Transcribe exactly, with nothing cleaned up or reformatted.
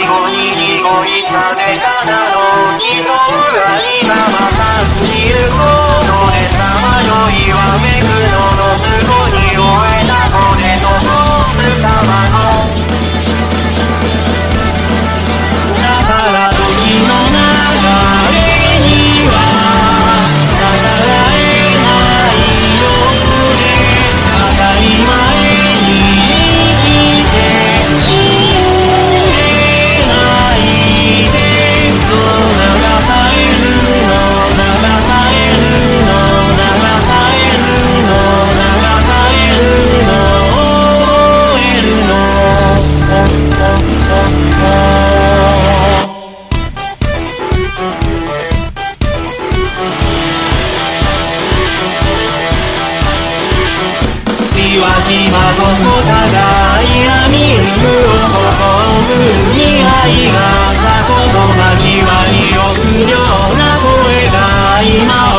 後に濁りさせただろう人が今また自由このでさまよいわめくのの向こうに終えたこれのホース様のだから時の流れには逆らえないようで当たり前に生きて死んでないでそう流されるの流されるの流されるの流されるの覚えるの岩島こそ互いが見るを心む未来が過去と交わり臆病な声が今は